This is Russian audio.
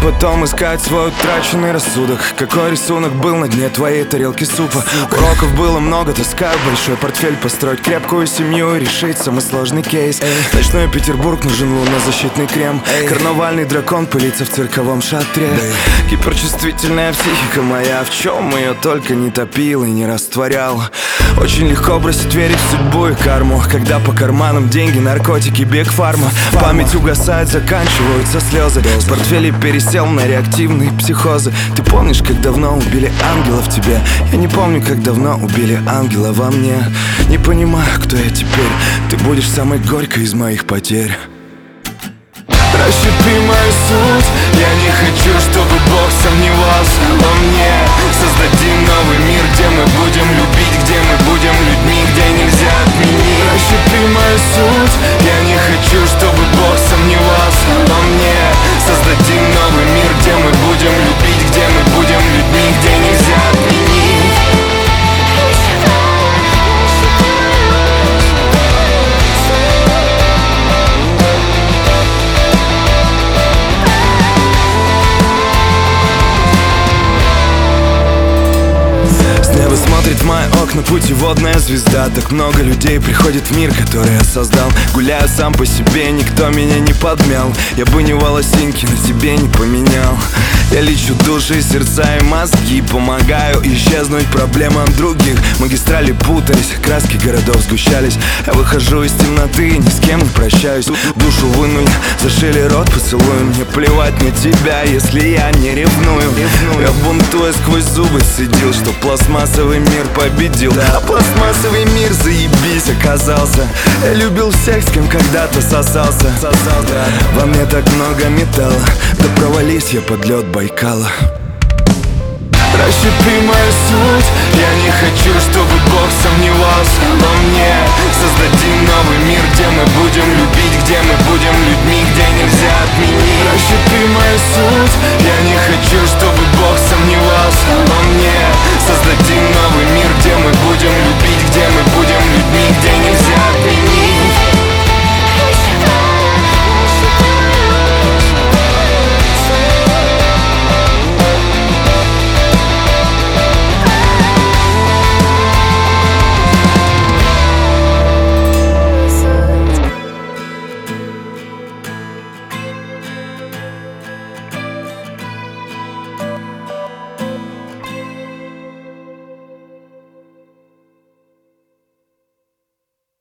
потом искать свой утраченный рассудок. Какой рисунок был на дне твоей тарелки супа? Уроков было много, таскаю большой портфель. Построить крепкую семью и решить самый сложный кейс. Ночной Петербург, нужен лунозащитный крем. Карнавальный дракон пылится в цирковом шатре. Гиперчувствительная психика моя, в чем ее только не топил и не растворял. Очень легко бросить верить в судьбу и карму, когда по карманам деньги, наркотики, биг-фарма. Память угасает, заканчиваются слезы. В портфеле пересел на реактивные психозы. Ты помнишь, как давно убили ангела в тебе? Я не помню, как давно убили ангела во мне. Не понимаю, кто я теперь. Ты будешь самой горькой из моих потерь. Расщепи мою суть. Я не хочу, чтобы Бог сомневался во мне. Создадим новый мир, где мы будем любить, где мы будем людьми, где нельзя отменить. Расщепи мою суть. Я не хочу, чтобы Бог сомневался во мне. Создадим новый мир, где мы будем любить, где мы будем людьми, где нельзя отменить. Смотрит в мои окна путеводная звезда. Так много людей приходит в мир, который я создал. Гуляю сам по себе, никто меня не подмял. Я бы ни волосинки на тебе не поменял. Я лечу души, сердца и мозги. Помогаю исчезнуть проблемам других. Магистрали путались, краски городов сгущались. Я выхожу из темноты, ни с кем не прощаюсь. Душу вынули, зашили рот поцелуем. Мне плевать на тебя, если я не ревную. Я бунтуя сквозь зубы цедил, что пластмассовый мир победил. А пластмассовый мир, заебись, оказался. Я любил всех, с кем когда-то сосался. Во мне так много металла. Да провались я под лед Байкала. Расщепи мою суть. Я не хочу, чтобы Бог сомневался во мне. Создадим новый мир, где мы будем любить, где мы будем людьми, где нельзя отменить. Расщепи мою суть. Я не хочу, чтобы Бог сомневался во мне.